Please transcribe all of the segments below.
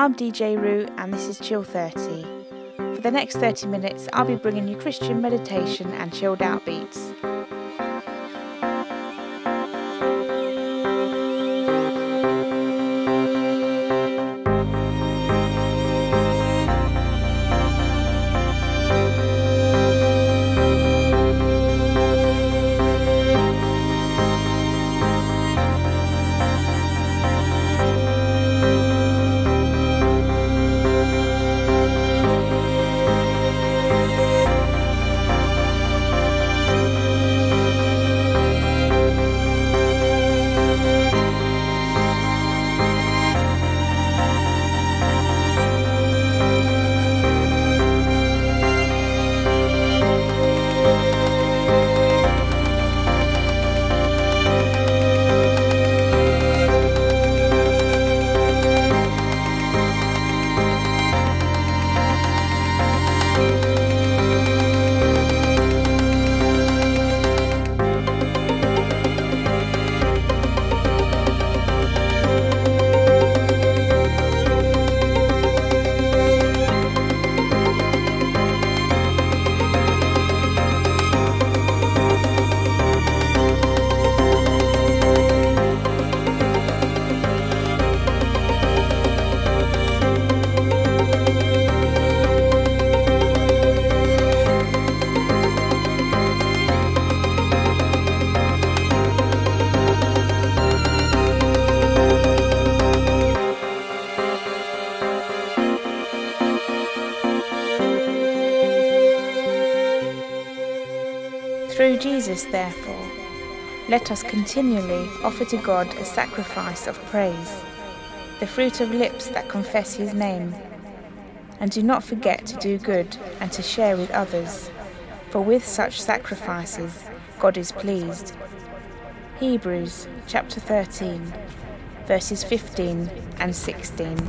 I'm DJ Roo and this is Chill 30. For the next 30 minutes, I'll be bringing you Christian meditation and chilled out beats. Through Jesus, therefore, let us continually offer to God a sacrifice of praise, the fruit of lips that confess his name. And do not forget to do good and to share with others, for with such sacrifices God is pleased. Hebrews chapter 13, verses 15 and 16.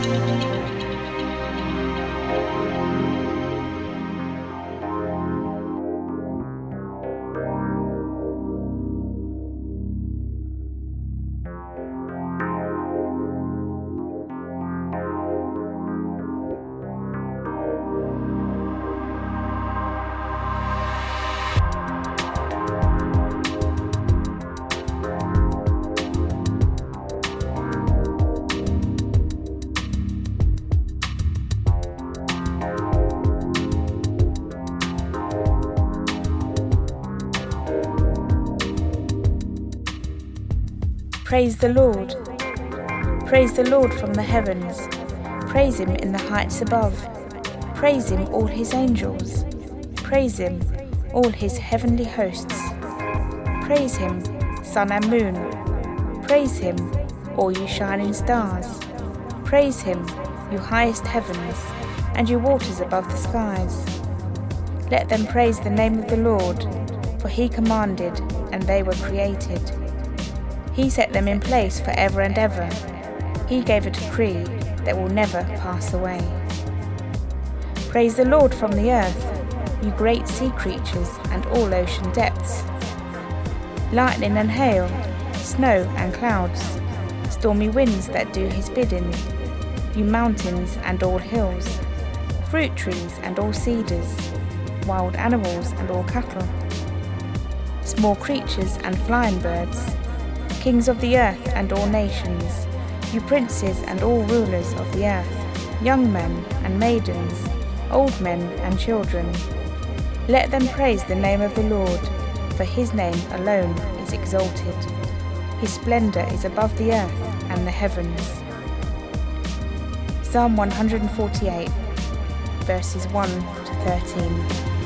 Praise the Lord. Praise the Lord from the heavens. Praise him in the heights above. Praise him, all his angels. Praise him, all his heavenly hosts. Praise him, sun and moon. Praise him, all you shining stars. Praise him, you highest heavens, and you waters above the skies. Let them praise the name of the Lord, for he commanded, and they were created. He set them in place forever and ever. He gave a decree that will never pass away. Praise the Lord from the earth, you great sea creatures and all ocean depths. Lightning and hail, snow and clouds, stormy winds that do his bidding, you mountains and all hills, fruit trees and all cedars, wild animals and all cattle, small creatures and flying birds, kings of the earth and all nations, you princes and all rulers of the earth, young men and maidens, old men and children. Let them praise the name of the Lord, for his name alone is exalted. His splendor is above the earth and the heavens. Psalm 148, verses 1 to 13.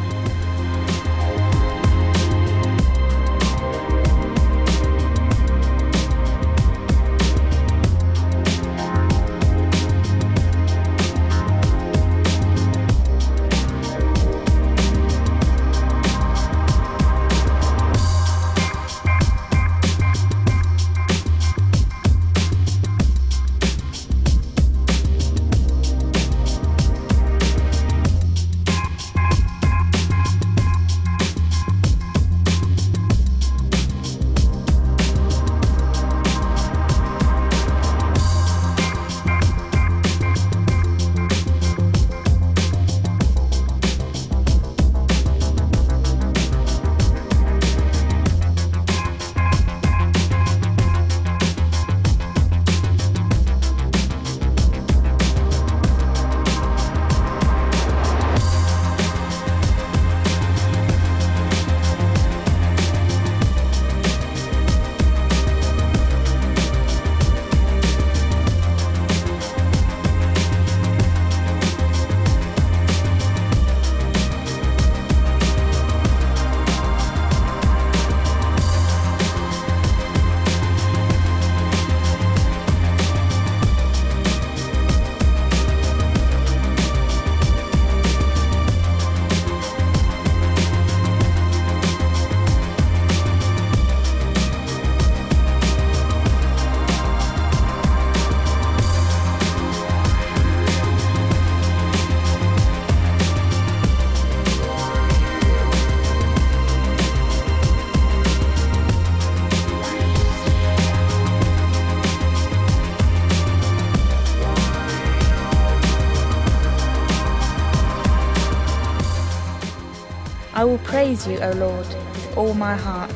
I will praise you, O Lord, with all my heart.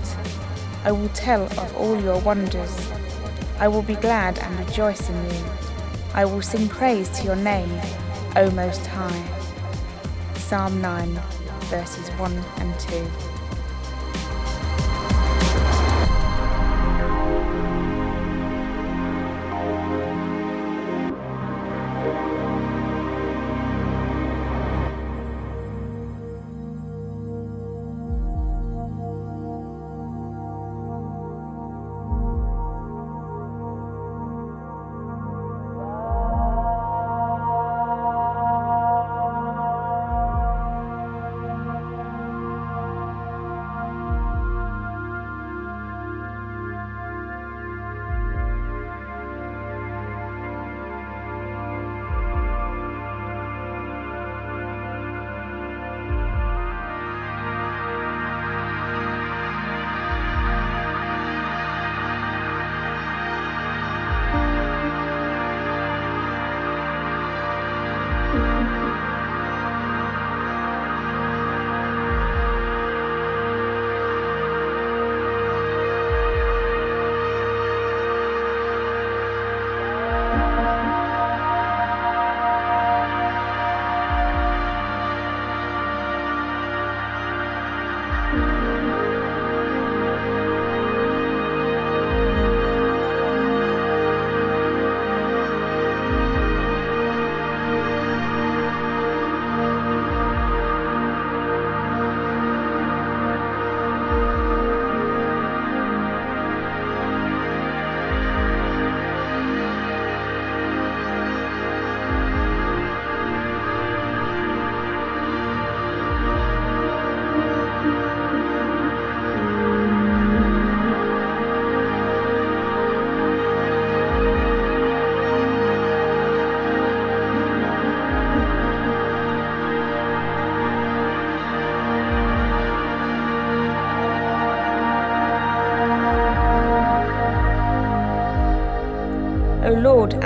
I will tell of all your wonders. I will be glad and rejoice in you. I will sing praise to your name, O Most High. Psalm 9, verses 1 and 2.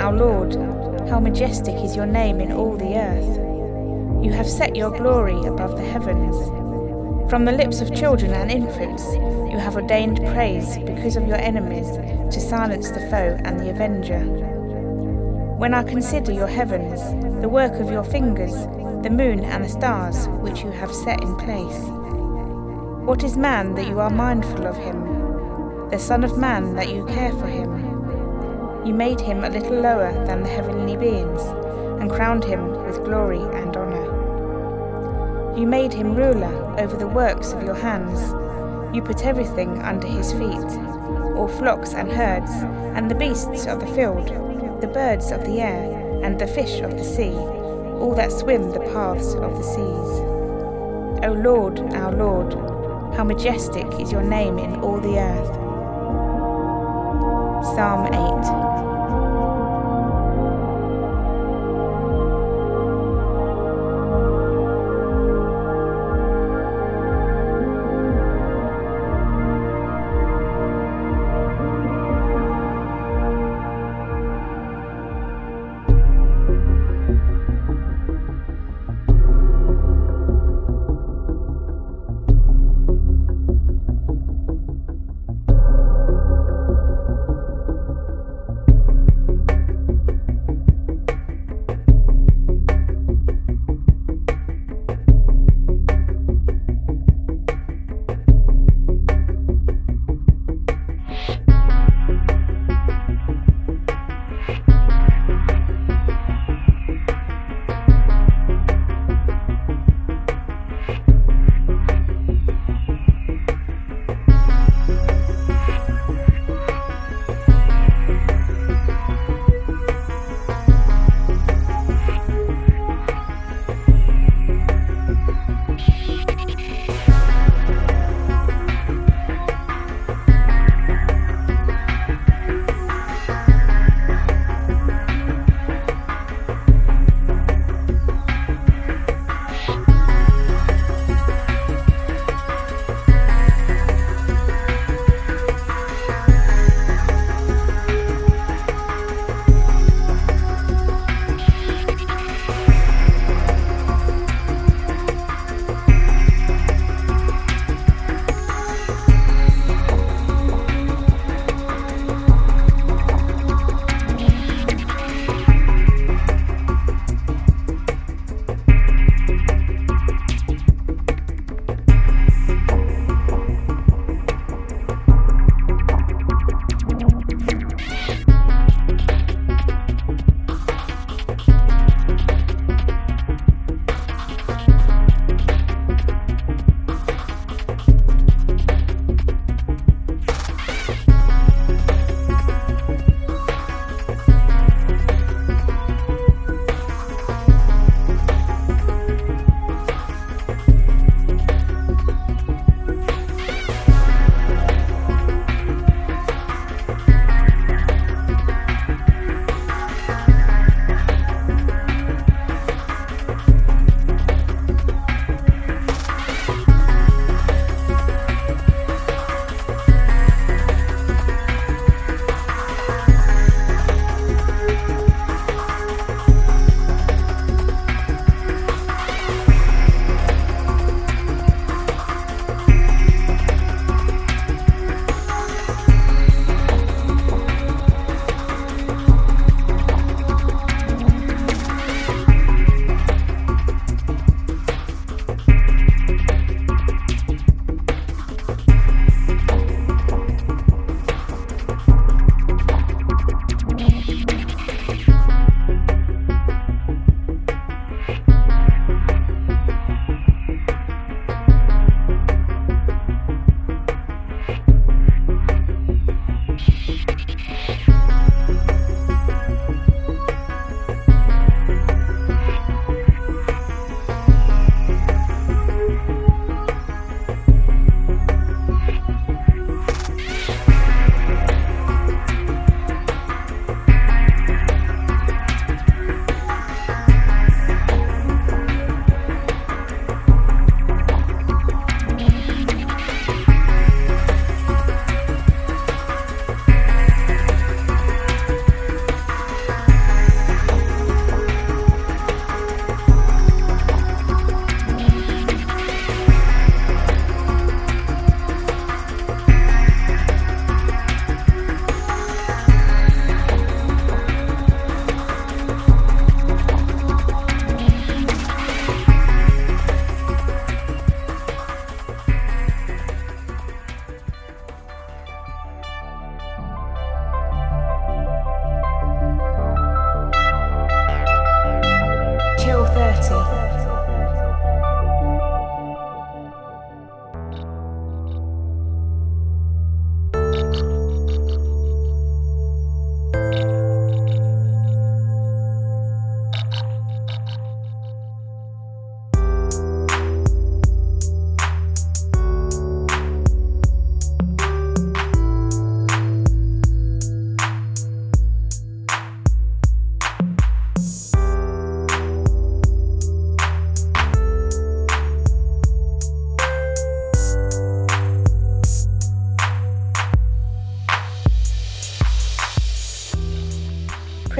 our Lord, how majestic is your name in all the earth. You have set your glory above the heavens. From the lips of children and infants, you have ordained praise because of your enemies, to silence the foe and the avenger. When I consider your heavens, the work of your fingers, the moon and the stars which you have set in place. What is man that you are mindful of him, the Son of Man that you care for him? You made him a little lower than the heavenly beings, and crowned him with glory and honour. You made him ruler over the works of your hands. You put everything under his feet, all flocks and herds, and the beasts of the field, the birds of the air, and the fish of the sea, all that swim the paths of the seas. O Lord, our Lord, how majestic is your name in all the earth. Psalm 8.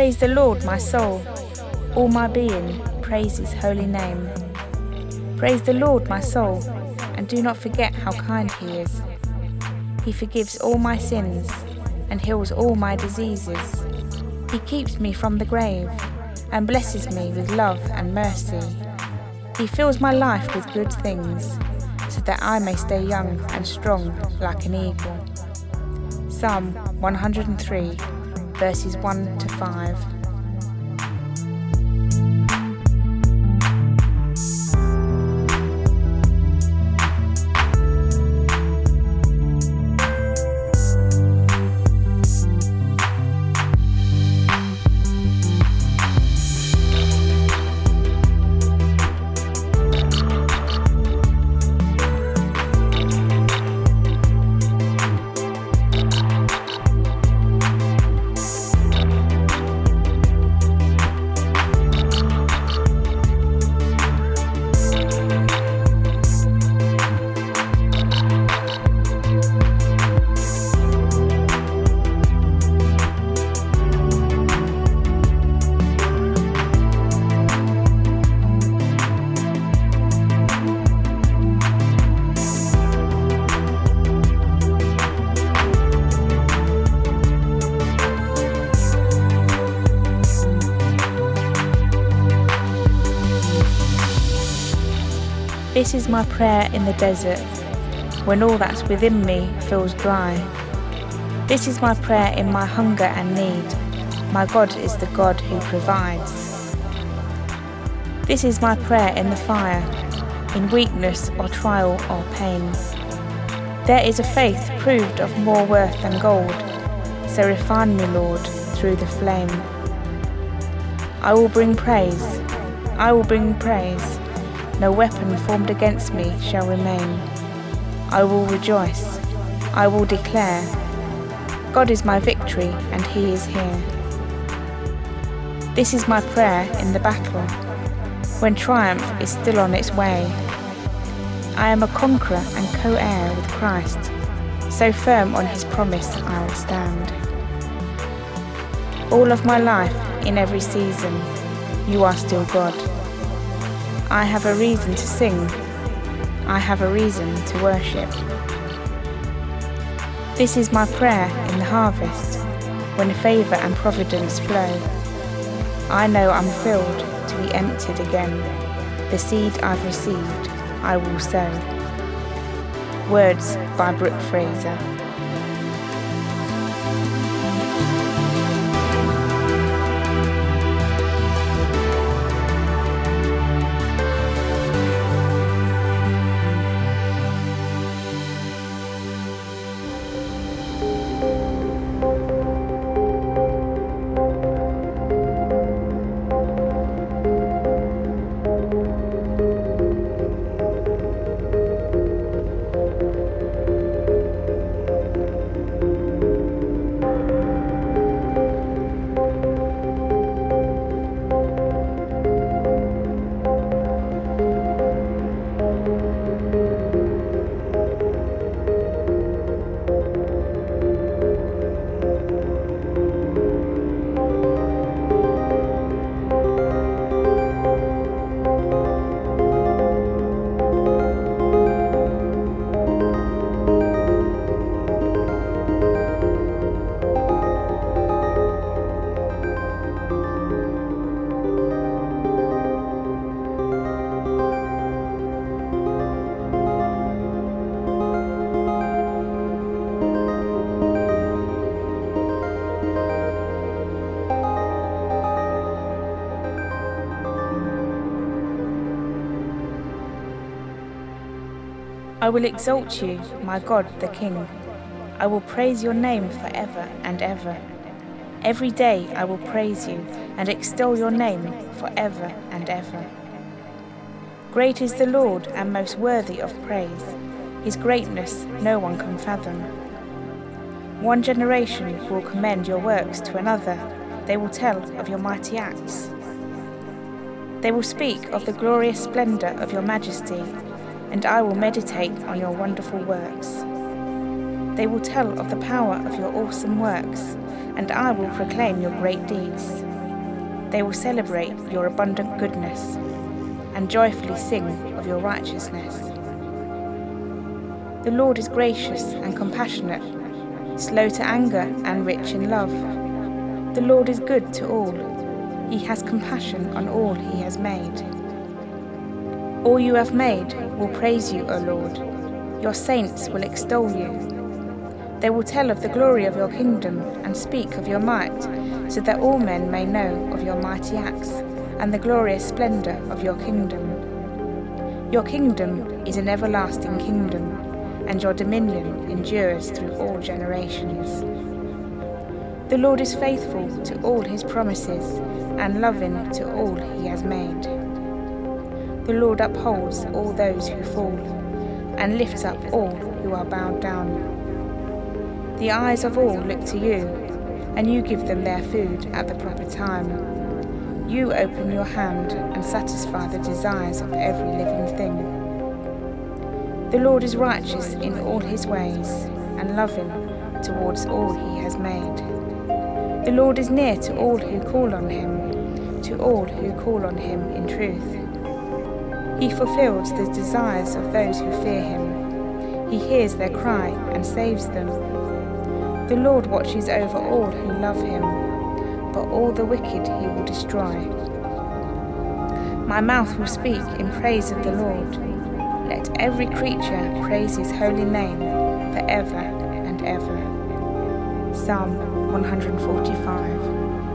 Praise the Lord, my soul. All my being, praise his holy name. Praise the Lord, my soul, and do not forget how kind he is. He forgives all my sins and heals all my diseases. He keeps me from the grave and blesses me with love and mercy. He fills my life with good things, so that I may stay young and strong like an eagle. Psalm 103, verses 1 to 5. This is my prayer in the desert, when all that's within me feels dry. This is my prayer in my hunger and need. My God is the God who provides. This is my prayer in the fire, in weakness or trial or pain. There is a faith proved of more worth than gold, so refine me, Lord, through the flame. I will bring praise, I will bring praise. No weapon formed against me shall remain. I will rejoice, I will declare, God is my victory and he is here. This is my prayer in the battle, when triumph is still on its way. I am a conqueror and co-heir with Christ, so firm on his promise I will stand. All of my life, in every season, you are still God. I have a reason to sing, I have a reason to worship. This is my prayer in the harvest, when favour and providence flow. I know I'm filled to be emptied again. The seed I've received, I will sow. Words by Brooke Fraser. I will exalt you, my God the King. I will praise your name forever and ever. Every day I will praise you and extol your name forever and ever. Great is the Lord and most worthy of praise. His greatness no one can fathom. One generation will commend your works to another. They will tell of your mighty acts. They will speak of the glorious splendor of your majesty, and I will meditate on your wonderful works. They will tell of the power of your awesome works, and I will proclaim your great deeds. They will celebrate your abundant goodness and joyfully sing of your righteousness. The Lord is gracious and compassionate, slow to anger and rich in love. The Lord is good to all. He has compassion on all he has made. All you have made will praise you, O Lord. Your saints will extol you. They will tell of the glory of your kingdom and speak of your might, so that all men may know of your mighty acts and the glorious splendor of your kingdom. Your kingdom is an everlasting kingdom, and your dominion endures through all generations. The Lord is faithful to all his promises and loving to all he has made. The Lord upholds all those who fall and lifts up all who are bowed down. The eyes of all look to you, and you give them their food at the proper time. You open your hand and satisfy the desires of every living thing. The Lord is righteous in all his ways and loving towards all he has made. The Lord is near to all who call on him, to all who call on him in truth. He fulfills the desires of those who fear him. He hears their cry and saves them. The Lord watches over all who love him, but all the wicked he will destroy. My mouth will speak in praise of the Lord. Let every creature praise his holy name forever and ever. Psalm 145.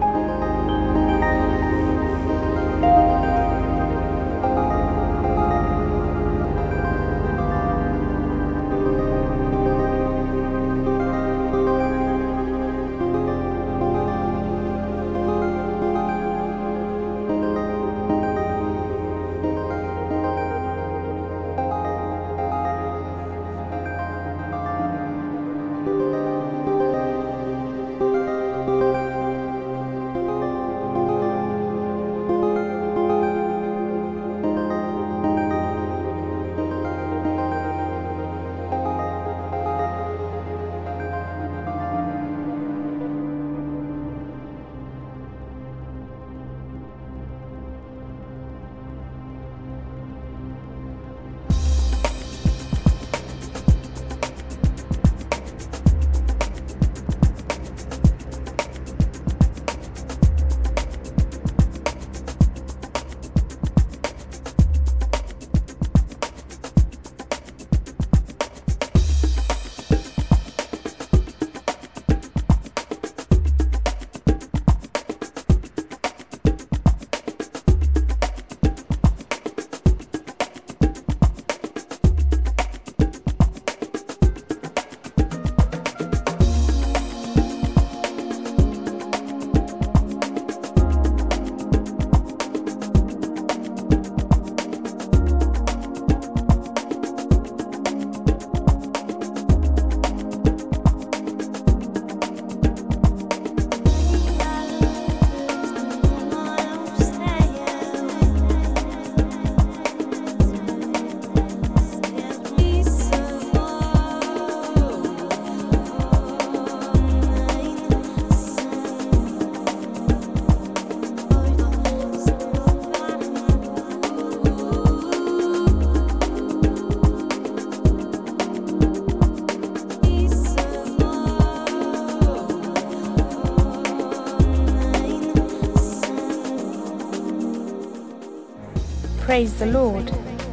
Praise the Lord.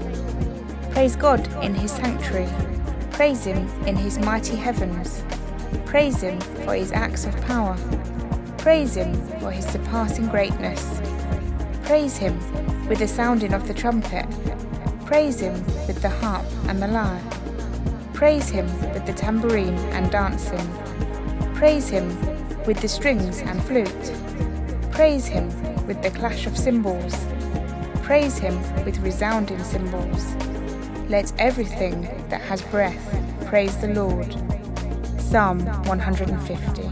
Praise God in his sanctuary. Praise him in his mighty heavens. Praise him for his acts of power. Praise him for his surpassing greatness. Praise him with the sounding of the trumpet. Praise him with the harp and the lyre. Praise him with the tambourine and dancing. Praise him with the strings and flute. Praise him with the clash of cymbals. Praise him with resounding cymbals. Let everything that has breath praise the Lord. Psalm 150.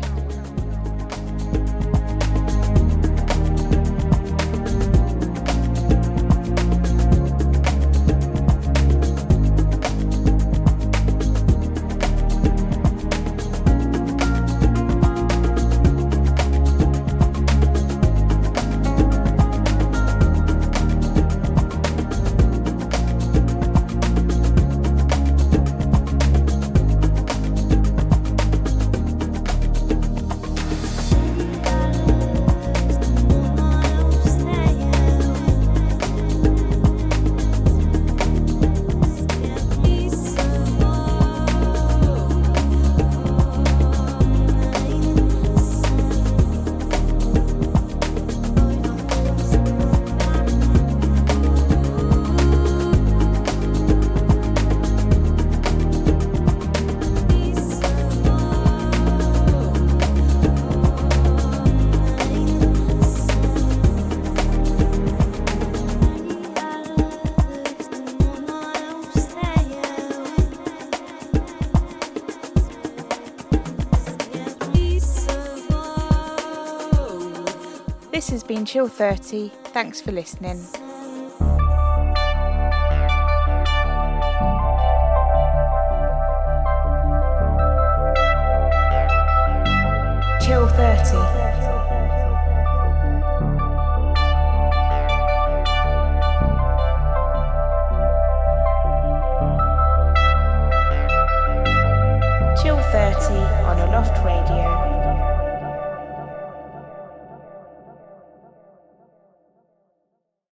been Chill 30. Thanks for listening. Chill 30.